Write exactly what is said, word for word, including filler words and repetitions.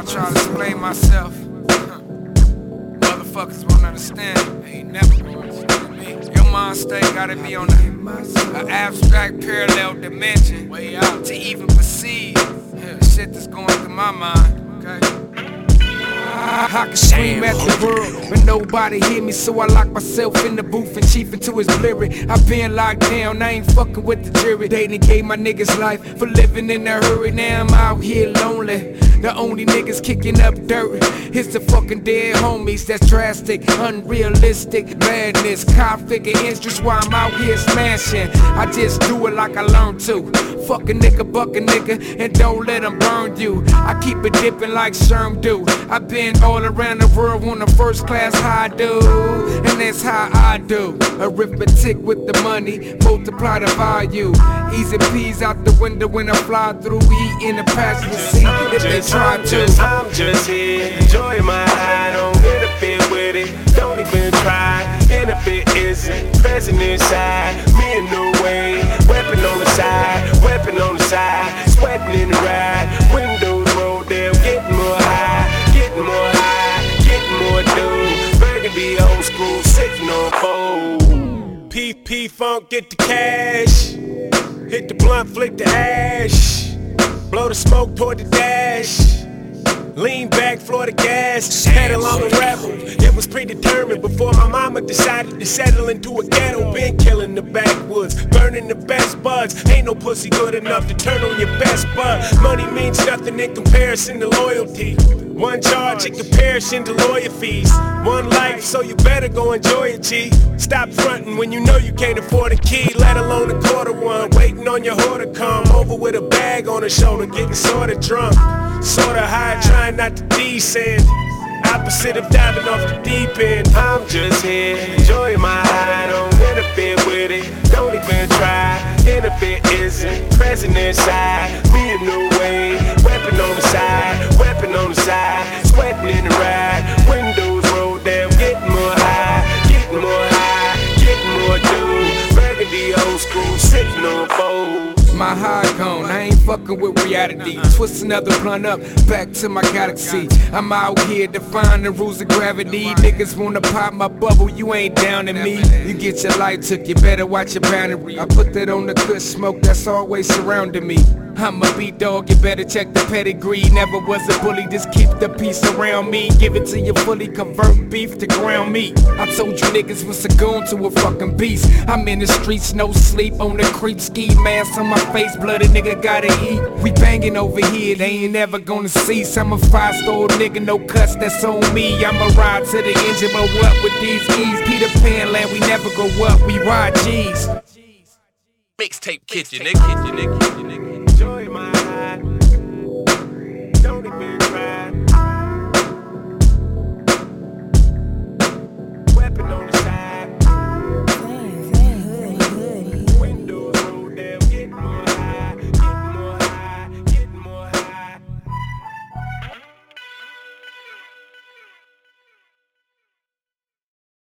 try to explain myself. Motherfuckers won't understand. They ain't never gonna understand me. Your mind state gotta be on a, a abstract parallel dimension, way out to even perceive the shit that's going through my mind. Okay. I can scream at the world, but nobody hear me, so I lock myself in the booth and chief into his lyric. I been locked down, I ain't fucking with the jury. They done gave my niggas life for living in a hurry. Now I'm out here lonely. The only niggas kicking up dirt is the fucking dead homies. That's drastic, unrealistic madness. Cop figure interest while I'm out here smashing. I just do it like I learned to. Fuck a nigga, buck a nigga, and don't let them burn you. I keep it dipping like Sherm do. I been all around the world on a first class high, dude, and that's how I do. Arithmetic with the money, multiply the value. Easy peas out the window when I fly through. Heat in the passenger seat if they try to. Just, I'm just here, enjoying my ride. Don't interfere with it, don't even try. Interfere isn't present inside. Me in no way, weapon on the side, weapon on the side, sweating in the ride. Windows rolled down, getting more high, getting more high, getting more dude. Burgundy old school, sitting on pole. P P Funk, get the cash. Hit the blunt, flick the ash. Blow the smoke toward the dash. Lean back, floor the gas, pedal on the rebel. It was predetermined before my mama decided to settle into a ghetto. Been killing the backwoods, burning the best buds. Ain't no pussy good enough to turn on your best bud. Money means nothing in comparison to loyalty. One charge in comparison to lawyer fees. One life, so you better go enjoy it, G. Stop fronting when you know you can't afford a key, let alone a quarter one. Waiting on your whore to come over with a bag on her shoulder, getting sorta drunk, sorta high, trying not to descend. Opposite of diving off the deep end. I'm just here, enjoying my high. Don't interfere with it, don't even try. Interfere isn't present inside. Me in no way, weapon on the side, weapon on the side, sweating in the ride. Windows rolled down, getting more high, getting more high, getting more dude. Burgundy old school, sitting on foes. My high cone, I ain't fucking with reality. Twist another blunt up, back to my galaxy. I'm out here defying the rules of gravity. Niggas wanna pop my bubble, you ain't down to me. You get your light took, you better watch your boundary. I put that on the good smoke that's always surrounding me. I'm a beat dog, you better check the pedigree. Never was a bully, just keep the peace around me. Give it to you fully, convert beef to ground meat. I told you niggas was a goon to a fucking beast. I'm in the streets, no sleep, on the creep, ski mask on my face, bloody nigga gotta eat. We banging over here, they ain't never gonna cease. I'm a five-star nigga, no cuss, that's on me. I'ma ride to the engine, but what with these E's? Peter Pan land, we never go up, we ride G's. Mixtape kitchen, nigga, kitchen, nigga, kitchen, nigga.